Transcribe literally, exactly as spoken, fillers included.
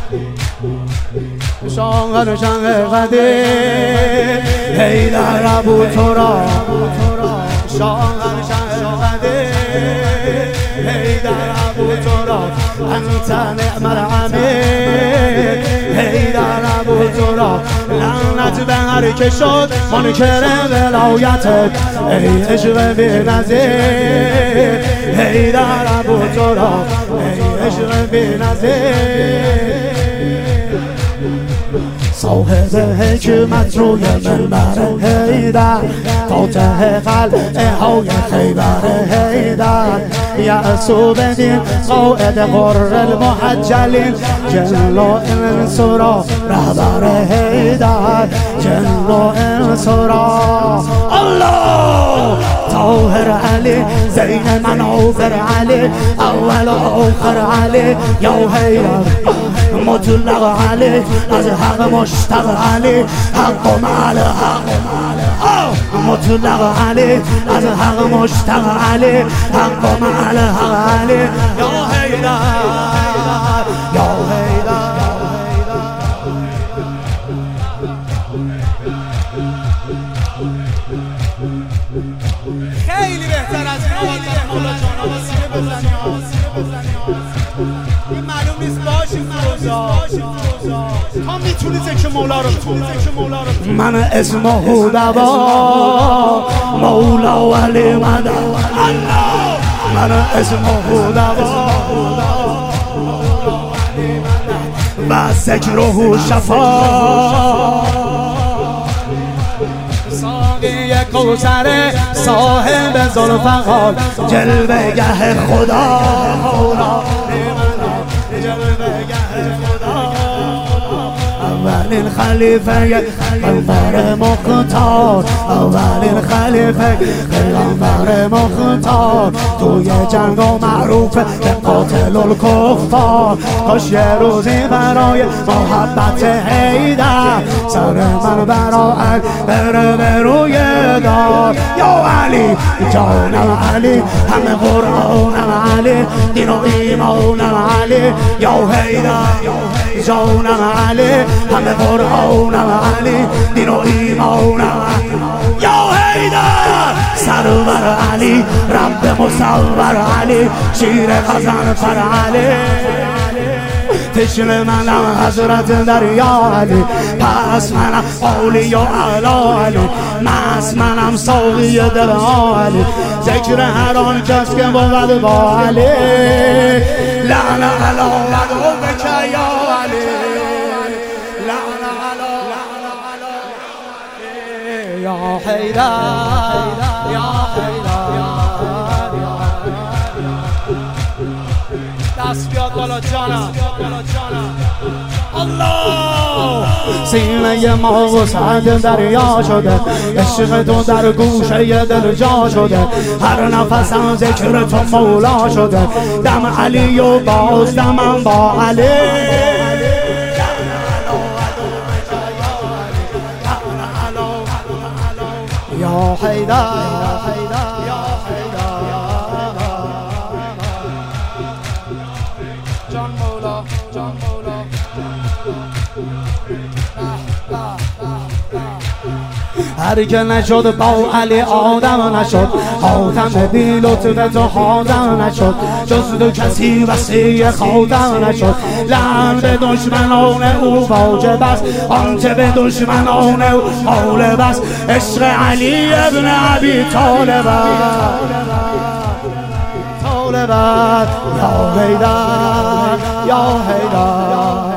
شاهر شنگ قدیر حیدر ابو تراب شاهر شنگ قدیر حیدر ابو تراب انت نعم العمید حیدر ابو تراب لعنت به هر که شد منکر ولایتت ای عشق بی‌نظیر حیدر ابو تراب ای عشق بی‌نظیر صاحب حکمت روی منبر حیدر فاتح قلعه های خیبر حیدر یعصوب دین قائد غر المحجلین جن و انس را رهبر حیدر جن و انس را الله طاهر علی زین مناظر علی اول و آخر علی یا حیدر مطلق علی از حق مشتق علی حق مال حق مطلق علی از حق مشتق علی حق مال حق علی یا حیدر یا حیدر خیلی بهتر از این مولا جان واسیله بزنی این معلوم نیست باشیم روزا تا میتونی ذکر مولا رو بخونی من اسم هودوا مولا ولی مدد من اسم هودوا و ذکره شفا ساقی کوثر صاحب ذوالفقار جلوه گه خدا اولین خلیفه پیغمبر مختار اولین خلیفه پیغمبر مختار توی جنگ و معروف به قاتل الکفار کاش یه روزی برای محبت حیدر سر من برای بره به روی دار یا علی جانم علی همه قرآنم علی دین و ایمانم علی یا حیدر جانم علی همه قرآنم علی دین و ایمانم یا حیدر سرور علی رب مصور علی شیر خزن فر علی تشنه منم حضرت دریا علی پس منم اولیاء علا علی مست منم ساقی دل علی ذکر هر آن کس که بود با علی لعن علا لعن بک یا علی لعن علا یا حیدر یا حیدر دست بیاد بالا جانم الله سینه ما وسعت دریا شده عشق تو در گوشه دل جا شده هر نفسم ذکر تو مولا شده دم علی و باز دمم با علی یا حیدر یا حیدر جان مولا جان مولا هر که نشد با علی آدم نشد خاتم بی لطف تو خاتم نشد جز تو کسی وسیع خاتم نشد لعن به دشمنان او واجب است آنچه به دشمنان او غالب است عشق علی ابن ابی طالب طالب یا حیدر یا حیدر